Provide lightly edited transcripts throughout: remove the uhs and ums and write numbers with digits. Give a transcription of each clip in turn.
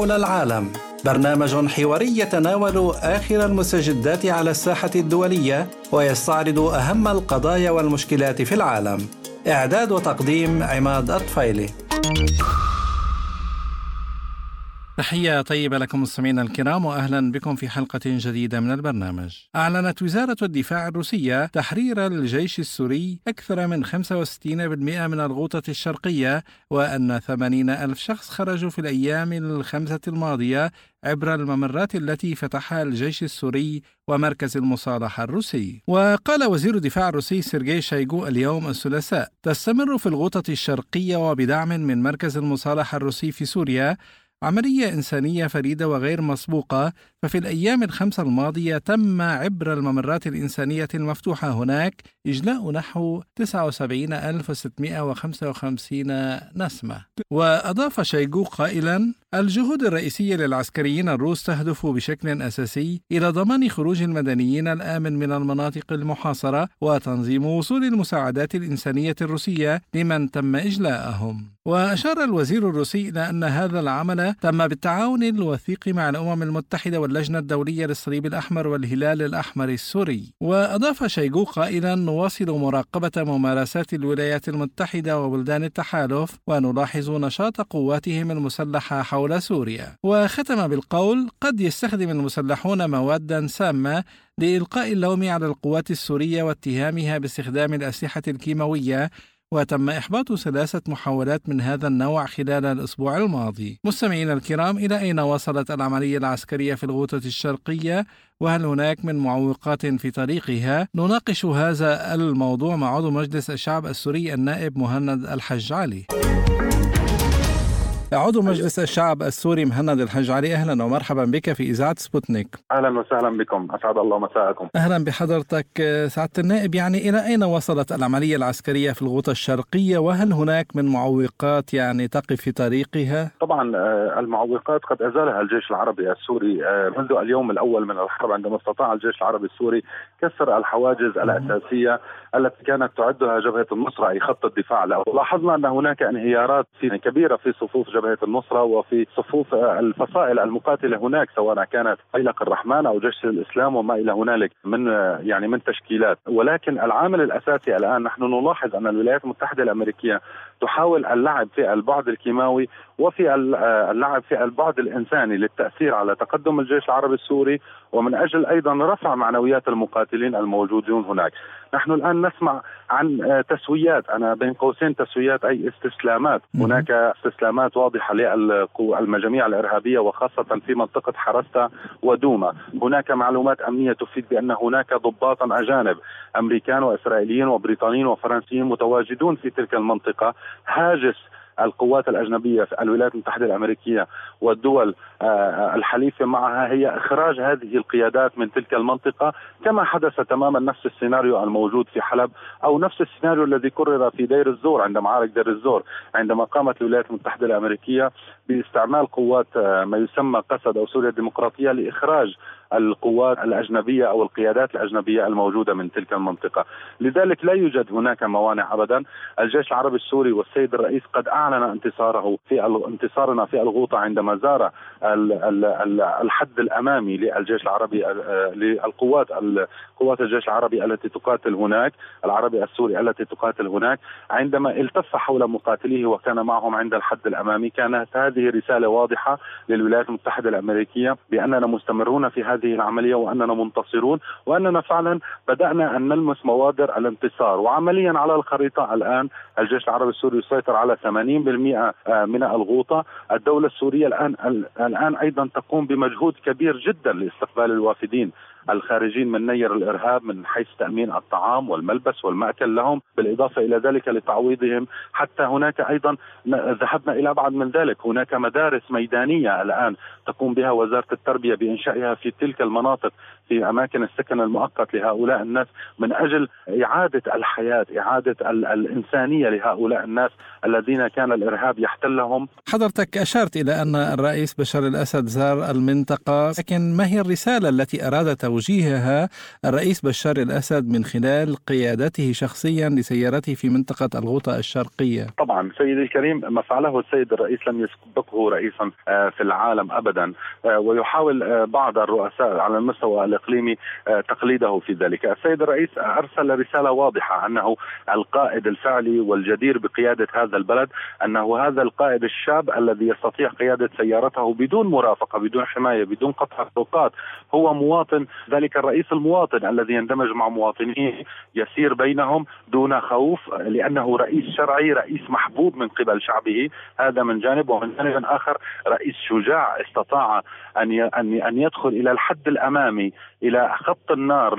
حول العالم، برنامج حواري يتناول آخر المستجدات على الساحة الدولية ويستعرض أهم القضايا والمشكلات في العالم. إعداد وتقديم عماد الطفيلي. تحية طيبة لكم مستمعينا الكرام، وأهلا بكم في حلقة جديدة من البرنامج. أعلنت وزارة الدفاع الروسية تحرير الجيش السوري أكثر من 65% من الغوطة الشرقية، وأن 80,000 شخص خرجوا في الأيام الخمسة الماضية عبر الممرات التي فتحها الجيش السوري ومركز المصالحة الروسي. وقال وزير الدفاع الروسي سيرجي شويغو اليوم الثلاثاء: تستمر في الغوطة الشرقية وبدعم من مركز المصالحة الروسي في سوريا عملية إنسانية فريدة وغير مسبوقة. ففي الأيام الخمسة الماضية تم عبر الممرات الإنسانية المفتوحة هناك إجلاء نحو 79,655 نسمة. وأضاف شويغو قائلا: الجهود الرئيسية للعسكريين الروس تهدف بشكل أساسي إلى ضمان خروج المدنيين الآمن من المناطق المحاصرة وتنظيم وصول المساعدات الإنسانية الروسية لمن تم إجلاءهم. وأشار الوزير الروسي إلى أن هذا العمل تم بالتعاون الوثيق مع الأمم المتحدة واللجنة الدولية للصليب الأحمر والهلال الأحمر السوري. وأضاف شويغو قائلا: نواصل مراقبة ممارسات الولايات المتحدة وبلدان التحالف ونلاحظ نشاط قواتهم المسلحة حول سوريا. وختم بالقول: قد يستخدم المسلحون موادا سامة لإلقاء اللوم على القوات السورية واتهامها باستخدام الأسلحة الكيماوية، وتم إحباط 3 محاولات من هذا النوع خلال الأسبوع الماضي. مستمعينا الكرام، إلى أين وصلت العملية العسكرية في الغوطة الشرقية؟ وهل هناك من معوقات في طريقها؟ نناقش هذا الموضوع مع عضو مجلس الشعب السوري النائب مهند الحج علي. عضو مجلس الشعب السوري مهند الحج علي، أهلا ومرحبا بك في إذاعة سبوتنيك. أهلا وسهلا بكم، أسعد الله مساءكم. أهلا بحضرتك سعادة النائب. يعني إلى أين وصلت العملية العسكرية في الغوطة الشرقية، وهل هناك من معوقات تقف في طريقها؟ طبعا المعوقات قد أزالها الجيش العربي السوري منذ اليوم الأول من الحرب، عندما استطاع الجيش العربي السوري كسر الحواجز الأساسية التي كانت تعدها جبهة النصرة أي خط الدفاع. لاحظنا أن هناك انهيارات كبيرة في صفوف جبهة النصرة وفي صفوف الفصائل المقاتلة هناك، سواء كانت فيلق الرحمن أو جيش الإسلام وما إلى هنالك من تشكيلات. ولكن العامل الأساسي الآن نحن نلاحظ أن الولايات المتحدة الأمريكية تحاول اللعب في البعد الكيماوي وفي اللعب في البعد الإنساني للتأثير على تقدم الجيش العربي السوري، ومن أجل أيضا رفع معنويات المقاتلين الموجودين هناك. نحن الآن نسمع عن تسويات، أنا بين قوسين تسويات أي استسلامات. هناك استسلامات واضحة للمجاميع الإرهابية وخاصة في منطقة حرستا ودوما. هناك معلومات أمنية تفيد بأن هناك ضباطا أجانب أمريكان وإسرائيليين وبريطانيين وفرنسيين متواجدون في تلك المنطقة. هاجس القوات الأجنبية في الولايات المتحدة الأمريكية والدول الحليفة معها هي إخراج هذه القيادات من تلك المنطقة، كما حدث تماما نفس السيناريو الموجود في حلب، أو نفس السيناريو الذي كرر في دير الزور عند معارك دير الزور، عندما قامت الولايات المتحدة الأمريكية باستعمال قوات ما يسمى قسد أو سوريا الديمقراطية لإخراج القوات الأجنبية أو القيادات الأجنبية الموجودة من تلك المنطقة. لذلك لا يوجد هناك موانع أبدا. الجيش العربي السوري والسيد الرئيس قد أعلن انتصارنا في الغوطة عندما زار الحد الأمامي للجيش العربي، قوات الجيش العربي التي تقاتل هناك، العربي السوري التي تقاتل هناك، عندما التف حول مقاتليه وكان معهم عند الحد الأمامي. كانت هذه رسالة واضحة للولايات المتحدة الأمريكية بأننا مستمرون في هذه العملية وأننا منتصرون، وأننا فعلا بدأنا أن نلمس موادر الانتصار. وعمليا على الخريطة الآن الجيش العربي السوري يسيطر على 80% من الغوطة. الدولة السورية الآن أيضا تقوم بمجهود كبير جدا لاستقبال الوافدين الخارجين من نير الإرهاب من حيث تأمين الطعام والملبس والمأكل لهم، بالإضافة إلى ذلك لتعويضهم. حتى هناك أيضا ذهبنا إلى أبعد من ذلك، هناك مدارس ميدانية الآن تقوم بها وزارة التربية بإنشائها في تلك المناطق في أماكن السكن المؤقت لهؤلاء الناس من أجل إعادة الحياة، إعادة الإنسانية لهؤلاء الناس الذين كان الإرهاب يحتلهم. حضرتك أشرت إلى أن الرئيس بشار الأسد زار المنطقة، لكن ما هي الرسالة التي أراد توجيهها الرئيس بشار الأسد من خلال قيادته شخصيا لسيارته في منطقة الغوطة الشرقية؟ طبعا سيدي الكريم، ما فعله السيد الرئيس لم يسبقه رئيسا في العالم أبدا، ويحاول بعض الرؤساء على المستوى الإقليمي تقليده في ذلك. السيد الرئيس أرسل رسالة واضحة أنه القائد الفعلي والجدير بقيادة هذا البلد، أنه هذا القائد الشاب الذي يستطيع قيادة سيارته بدون مرافقة، بدون حماية، بدون قطع طرقات، هو مواطن. ذلك الرئيس المواطن الذي يندمج مع مواطنيه، يسير بينهم دون خوف، لأنه رئيس شرعي، رئيس محبوب من قبل شعبه. هذا من جانب، ومن جانب آخر رئيس شجاع استطاع أن يدخل إلى الحد الأمامي، إلى خط النار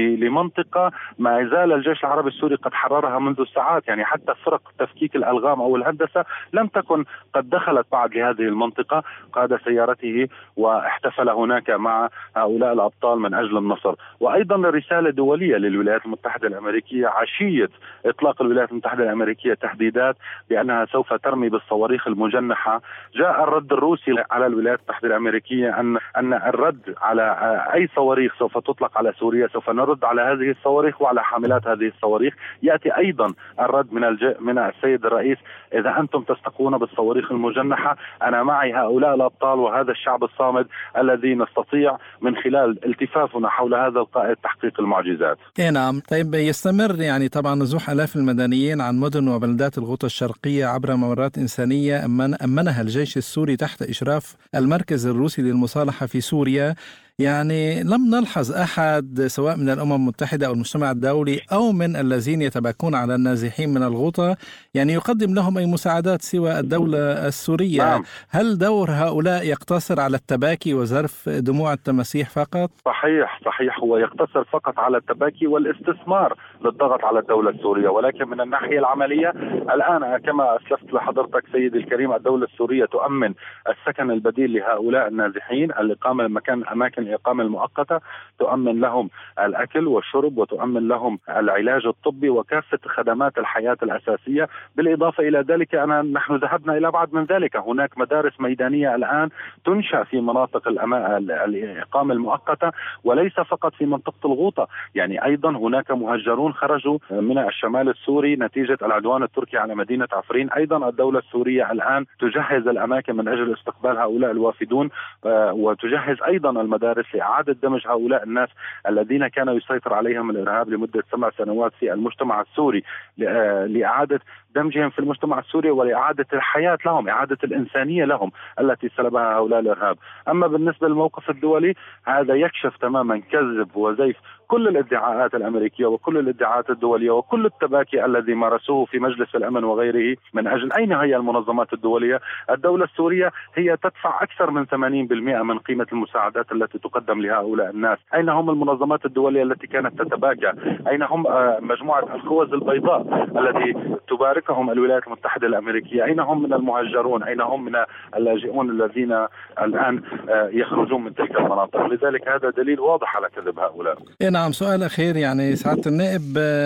لمنطقة ما يزال الجيش العربي السوري قد حررها منذ ساعات. يعني حتى فرق تفكيك الألغام أو الهندسة لم تكن قد دخلت بعد لهذه المنطقة. قاد سيارته واحتفل هناك مع هؤلاء الأبطال من أجل النصر. وأيضا رسالة دولية للولايات المتحدة الأمريكية عشية إطلاق الولايات المتحدة الأمريكية تهديدات بأنها سوف ترمي بالصواريخ المجنحة. جاء الرد الروسي على الولايات المتحدة الأمريكية أن الرد على أي صواريخ سوف تطلق على سوريا سوف نرد على هذه الصواريخ وعلى حاملات هذه الصواريخ. يأتي أيضا الرد من السيد الرئيس: إذا أنتم تستقون بالصواريخ المجنحة أنا معي هؤلاء الأبطال وهذا الشعب الصامد الذي نستطيع من خلال التفافنا حول هذا القائد تحقيق المعجزات. نعم. طيب، يستمر يعني طبعا نزوح آلاف المدنيين عن مدن وبلدات الغوطة الشرقية عبر ممرات إنسانية أمنها الجيش السوري تحت إشراف المركز الروسي للمصالحة في سوريا. يعني لم نلحظ أحد سواء من الأمم المتحدة أو المجتمع الدولي أو من الذين يتباكون على النازحين من الغوطة يعني يقدم لهم أي مساعدات سوى الدولة السورية. نعم. هل دور هؤلاء يقتصر على التباكي وزرف دموع التماسيح فقط؟ صحيح، هو يقتصر فقط على التباكي والاستثمار للضغط على الدولة السورية. ولكن من الناحية العملية الآن كما أسلفت لحضرتك سيدي الكريم، الدولة السورية تؤمن السكن البديل لهؤلاء النازحين، الإقامة أماكن الإقامة المؤقتة، تؤمن لهم الأكل والشرب، وتؤمن لهم العلاج الطبي وكافة خدمات الحياة الأساسية. بالإضافة إلى ذلك نحن ذهبنا إلى أبعد من ذلك. هناك مدارس ميدانية الآن تنشأ في مناطق الإقامة المؤقتة، وليس فقط في منطقة الغوطة. يعني أيضا هناك مهجرون خرجوا من الشمال السوري نتيجة العدوان التركي على مدينة عفرين. أيضا الدولة السورية الآن تجهز الأماكن من أجل استقبال هؤلاء الوافدون، وتجهز أيضا المدارس لإعادة دمج هؤلاء الناس الذين كان يسيطر عليهم الإرهاب لمدة 7 سنوات في المجتمع السوري، لإعادة دمجهم في المجتمع السوري ولإعادة الحياة لهم، إعادة الإنسانية لهم التي سلبها هؤلاء الإرهاب. أما بالنسبة للموقف الدولي، هذا يكشف تماما كذب وزيف كل الادعاءات الأمريكية وكل الادعاءات الدولية وكل التباكي الذي مارسوه في مجلس الأمن وغيره. من أجل أين هي المنظمات الدولية؟ الدولة السورية هي تدفع أكثر من 80% من قيمة المساعدات التي تقدم لهؤلاء الناس. أين هم المنظمات الدولية التي كانت تتباكى؟ أين هم مجموعة الخوذ البيضاء التي تباركهم الولايات المتحدة الأمريكية؟ أين هم من المهجرون؟ أين هم من اللاجئون الذين الآن يخرجون من تلك المناطق؟ لذلك هذا دليل واضح على كذب هؤلاء. نعم. سؤال أخير، يعني سعادة النائب،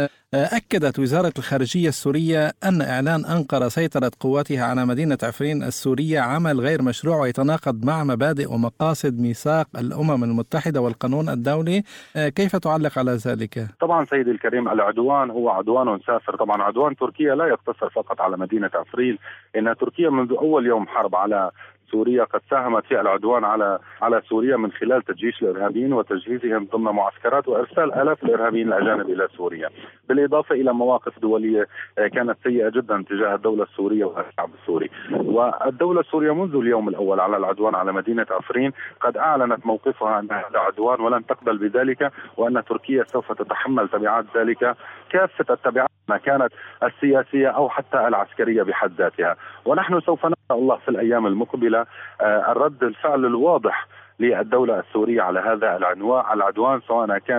أكدت وزارة الخارجية السورية أن إعلان أنقرة سيطرة قواتها على مدينة عفرين السورية عمل غير مشروع ويتناقض مع مبادئ ومقاصد ميثاق الأمم المتحدة والقانون الدولي. كيف تعلق على ذلك؟ طبعا سيدي الكريم، العدوان هو عدوان سافر. طبعا عدوان تركيا لا يقتصر فقط على مدينة عفرين، إن تركيا منذ أول يوم حرب على سوريا قد ساهمت في العدوان على سوريا من خلال تجيش الإرهابيين وتجهيزهم ضمن معسكرات وإرسال آلاف الإرهابيين الأجانب إلى سوريا، بالإضافة إلى مواقف دولية كانت سيئة جدا تجاه الدولة السورية والشعب السوري. والدولة السورية منذ اليوم الأول على العدوان على مدينة عفرين قد أعلنت موقفها أن هذا عدوان ولن تقبل بذلك، وأن تركيا سوف تتحمل تبعات ذلك، كافة التبعات ما كانت السياسية أو حتى العسكرية بحد ذاتها. ونحن سوف نرى الله في الأيام المقبلة الرد الفعل الواضح للدولة السورية على هذا العدوان، سواء كان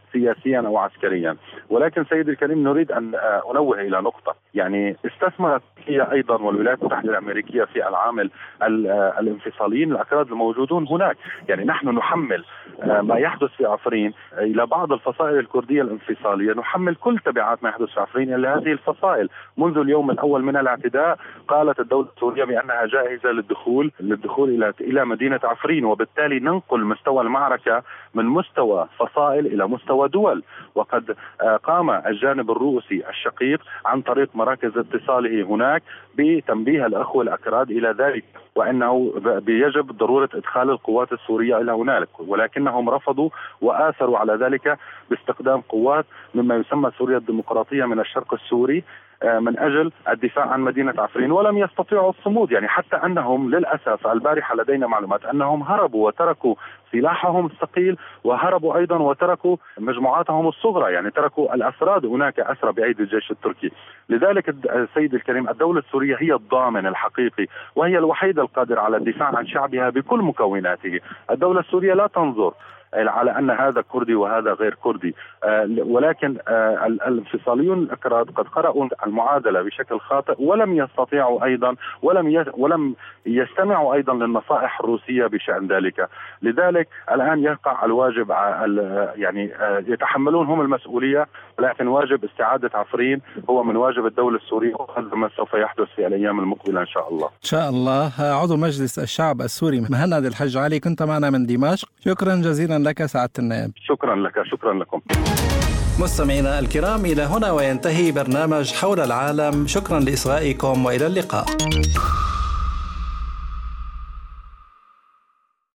سياسيا أو عسكريا. ولكن سيدي الكريم نريد أن أنوه إلى نقطة، يعني استثمرت تركيا أيضا والولايات المتحدة الأمريكية في العامل الانفصاليين الأكراد الموجودون هناك. يعني نحن نحمل ما يحدث في عفرين إلى بعض الفصائل الكردية الانفصالية، نحمل كل تبعات ما يحدث في عفرين إلى هذه الفصائل. منذ اليوم الأول من الاعتداء قالت الدولة السورية بأنها جاهزة للدخول إلى مدينة عفرين، وبالتالي ننقل مستوى المعركة من مستوى فصائل إلى مستوى دول. وقد قام الجانب الروسي الشقيق عن طريق مراكز اتصاله هناك بتنبيه الأخوة الأكراد إلى ذلك، وأنه يجب ضرورة إدخال القوات السورية إلى هنالك، ولكنهم رفضوا وآثروا على ذلك باستخدام قوات مما يسمى سوريا الديمقراطية من الشرق السوري من أجل الدفاع عن مدينة عفرين، ولم يستطيعوا الصمود. يعني حتى أنهم للأسف البارحة لدينا معلومات أنهم هربوا وتركوا سلاحهم الثقيل، وهربوا أيضا وتركوا مجموعاتهم الصغرى، يعني تركوا الأفراد هناك أسرى بأيدي الجيش التركي. لذلك سيد الكريم الدولة السورية هي الضامن الحقيقي، وهي الوحيدة القادرة على الدفاع عن شعبها بكل مكوناته. الدولة السورية لا تنظر على أن هذا كردي وهذا غير كردي، ولكن الانفصاليون الأكراد قد قرأوا المعادلة بشكل خاطئ، ولم يستطيعوا أيضا ولم يستمعوا أيضا للنصائح الروسية بشأن ذلك. لذلك الآن يقع الواجب، يعني يتحملون هم المسؤولية، لكن واجب استعادة عفرين هو من واجب الدولة السورية، وهذا ما سوف يحدث في الأيام المقبلة إن شاء الله. إن شاء الله. عضو مجلس الشعب السوري مهند الحج علي، كنت معنا من دمشق، شكرا جزيلا لك سعادة النائب. شكرا لك، شكرا لكم. مستمعينا الكرام، إلى هنا وينتهي برنامج حول العالم. شكرا لإصغائكم وإلى اللقاء.